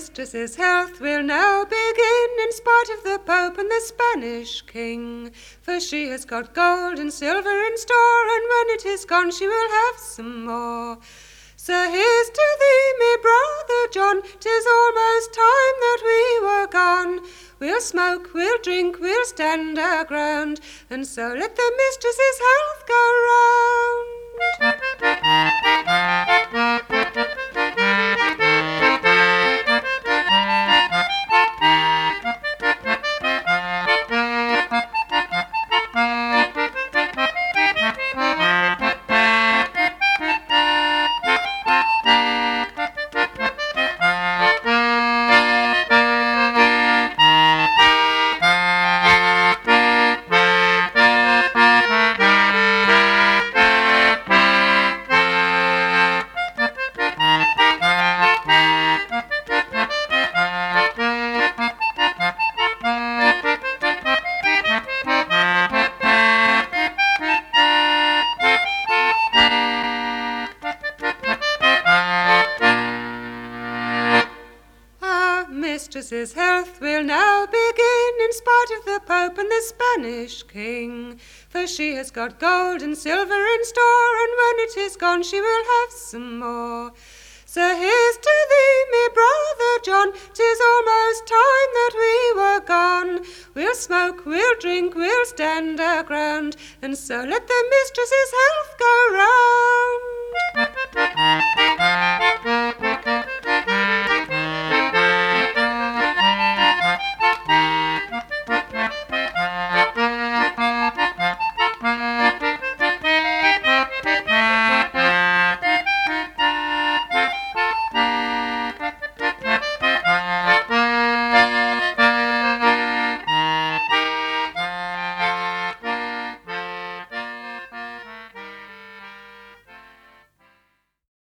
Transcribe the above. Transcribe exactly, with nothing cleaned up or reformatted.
mistress's health will now begin, in spite of the Pope and the Spanish King. For she has got gold and silver in store, and when it is gone she will have some more. So here's to thee, me brother John, 'tis almost time that we were gone. We'll smoke, we'll drink, we'll stand our ground, and so let the mistress's health go round. Mistress's health will now begin, in spite of the Pope and the Spanish King. For she has got gold and silver in store, and when it is gone she will have some more. So here's to thee, me brother John, 'tis almost time that we were gone. We'll smoke, we'll drink, we'll stand our ground, and so let the mistress's health go round.